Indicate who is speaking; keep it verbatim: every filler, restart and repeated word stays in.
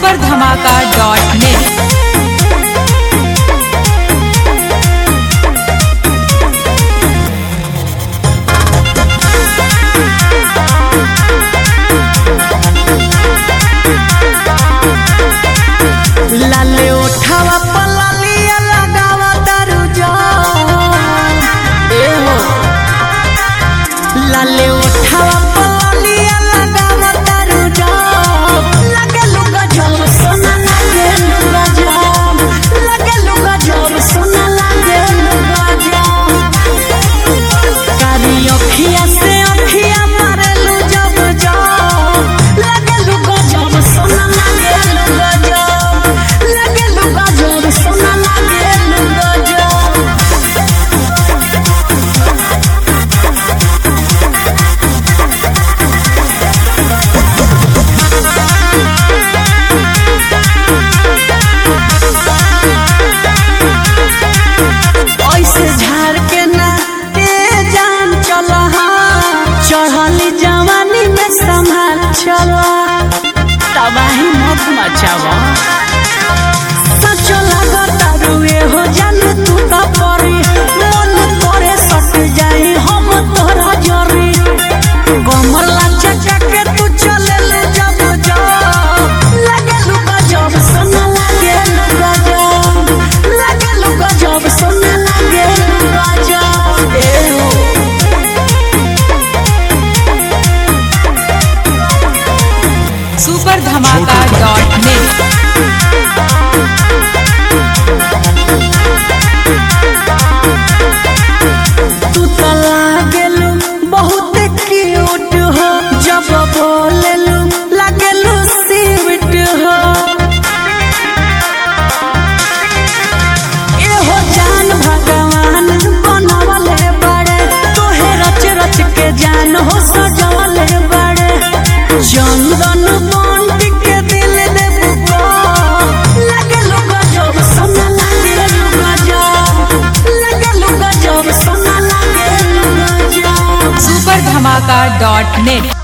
Speaker 1: Super धमाका dot net.
Speaker 2: लाले उठावा पलालिया लगावा दारू जो ए हो लाले उठावा पलालिया लगावा दारू जो लगे लुगा जब सोना लगे लुगा जब लगे लुगा जब सोना लगे लुगा जब कारी अखिया से अखिया मारे लू जब जब लगे लुगा जब सोना लगे लुगा जब लगे लुगा जब सोना लगे लुगा जब ऐसे झाड़ के ना ए जान चला चढ़ली जवानी में संभाल चला तबाही मत मचावा सचो लगता रुए हो जान तू का परी मन तोरे सट जाई हम तोरा जरी कमला चचा के तू चले ले जब जब लगे लुगा जब सोना लगे लुगा जब लगे लुगा जब सोना लगे लुगा जब ए हो
Speaker 1: सुपर धमाका डॉट नेट।
Speaker 2: तू तो लागेलू बहुत क्यूट हो जब बोलेलू लागेलू स्वीट हो एहो जान भगवान बनवले बड़े तोहे रच रच के जान हो सजवले बड़े चंदन बंटी के दिल दे बुको लगे लुगा जब सोना लगे लुगा जब लगे लुगा जब सोना लगे लुगा जब
Speaker 1: सुपर धमाका डॉट नेट।